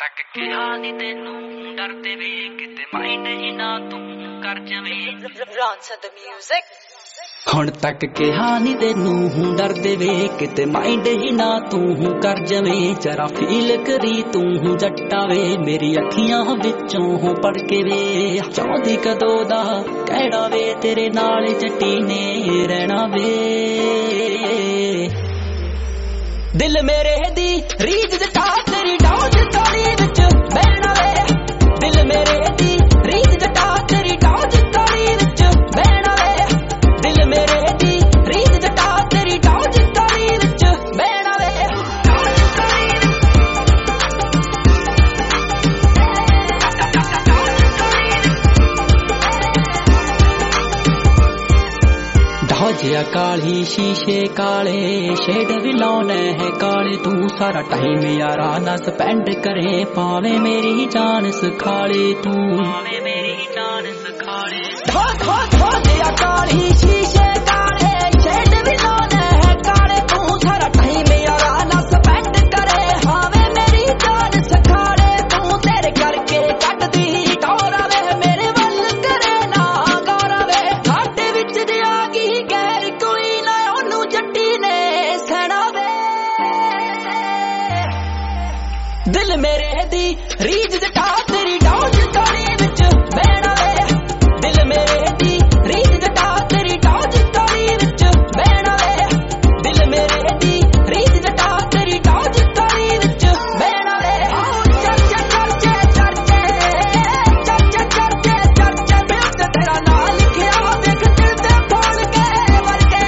तक किहा नी तेनू डरदे वे किते माइंड ही ना तू कर जवे हुण तक किहा नी तेनू डरदे वे किते माइंड ही ना तू कर जवे जरा फील करी तू जट्टा वे मेरी अखियां विचों पढ़ के वे चाहदी कदों दा कहड़ा वे तेरे नाल जट्टी ने रहना वे दिल मेरे दी रीज जटा तेरी डॉज ताली विच बहना वे दिल मेरे दी रीज जटा तेरी डॉज ताली विच बहना वे दिल मेरे दी रीज जटा तेरी डॉज ताली विच बहना वे डॉजिया काली शीशे काले शेड भी लाने है काले तू सारा टाइम यारा ना स्पेंड करे पावे मेरी जान सखाले तू पावे मेरी जान सखाले डॉजिया काली शीशे काले शेड भी लाने है काले तू सारा टाइम यारा ना स्पेंड करे पावे मेरी जान सखाले तू तेरे करके कट दी डोरा वे मेरे वल करे ना गौरा वे घाटे विच दिया की गैर कोई ना ओनू जट्टी ने सहना वे दिल मेरे दी रीज जटा तेरी डॉज ताली विच बहना वे दिल मेरे दी रीज जटा तेरी डॉज ताली विच बहना वे दिल मेरे दी रीज जटा तेरी डॉज ताली विच बहना वे चर्चे चर्चे चर्चे चर्चे चर्चे चर्चे दिल ते तेरा नाम लिखिया देख दिल ते फोड़ के वर्गे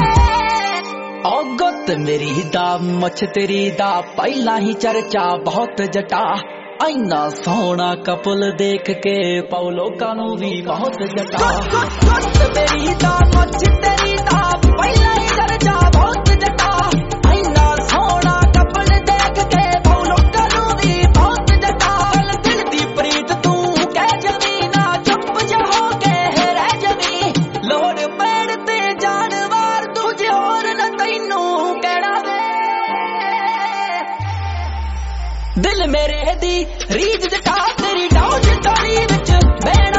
ओ गुत मेरी दा मच तेरी दा पहला ही चर्चा बहुत जटा आईना सोना कपल देख के पाओ लोकां नू भी बहुत जटा गुत मेरी दा मच तेरी दा पहला ही चर्चा बहुत जटा आईना सोना कपल देख के पाओ लोकां नू भी बहुत जटा दिल दी प्रीत तू कह जमी ना चुप जा हो के रह जमी लोड़ पैण ते जानवर तुझे और न तैनू कहना वे दिल मेरे दी रीज जटा तेरी डॉज ताली विच बहना